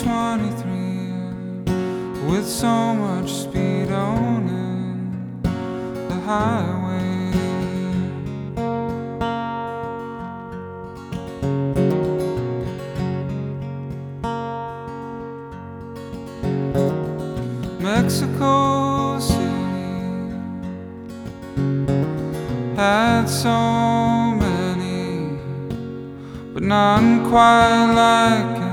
23 with so much speed on the highway. Mexico City had so many, but none quite like